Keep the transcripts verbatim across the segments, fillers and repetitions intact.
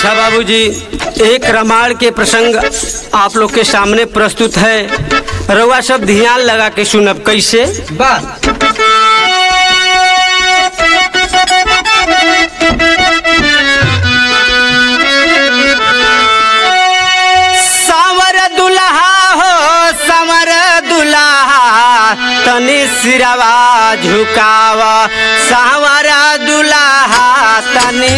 अच्छा बाबूजी, एक रामायण के प्रसंग आप लोग के सामने प्रस्तुत है। रउआ सब ध्यान लगा के सुनब। कैसे बस सावर दुल्हा हो सावर दुल्हा तनी सिरवा झुकावा, सावर दुल्हा तनी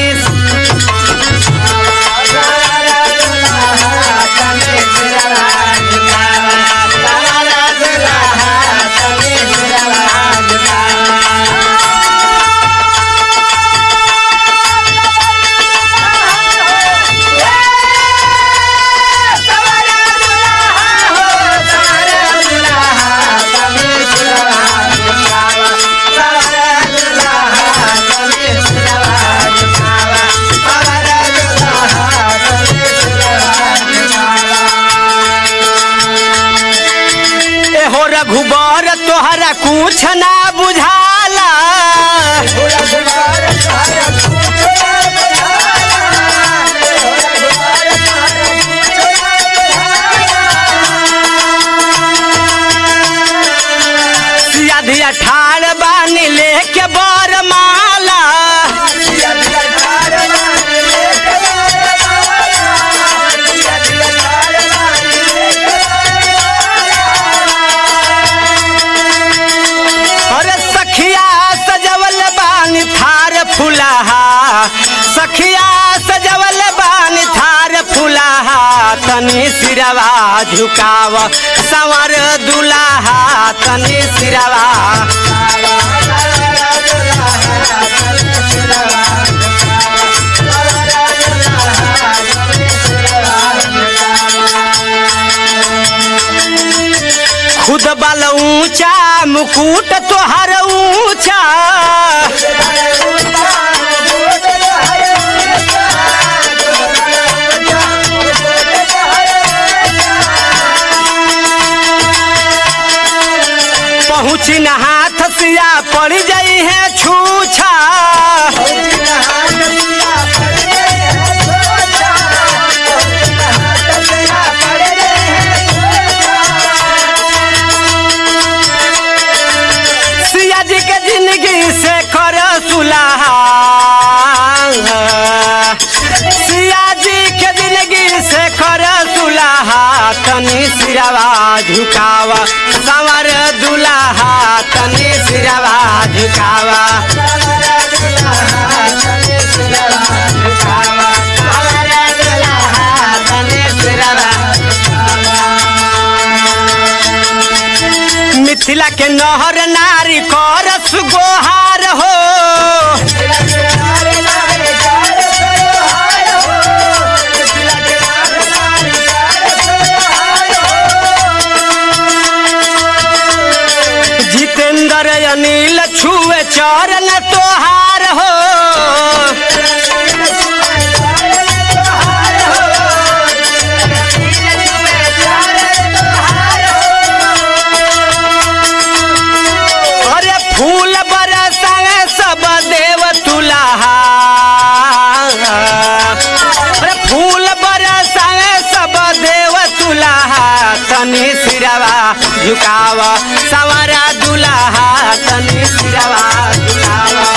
रघुबर तोहरा कुछ ना बुझाला, सिया धिया ठाड़ बानी लेके बरमाला, सखिया सजवल बानी थार फुलाहा तनी सिरवा झुकावा, संवर दुल्हा तनी सिरवा खुद बल ऊंचा मुकुट तोहर ऊंचा, पहुँची न हाथ सिया पड़ जाई है छूछा, सिया जी के जिंदगी से कर सुलहा, सिया जी के जिंदगी से कर सुलहा तनी सिरवा झुकावा, संवर दुल्हा तनी सिरवा झुकावा, मिथिला के नहर नारी करस गोहार हो, जितेंद्र अनिल छुए चरण तोहार हो, अरे फूल बरसावे सब देव तुलहा, अरे फूल बरसावे सब देव तुलहा तनी सिरवा झुकावा, संवरा दुल्हा तनी सिरवा झुकावा।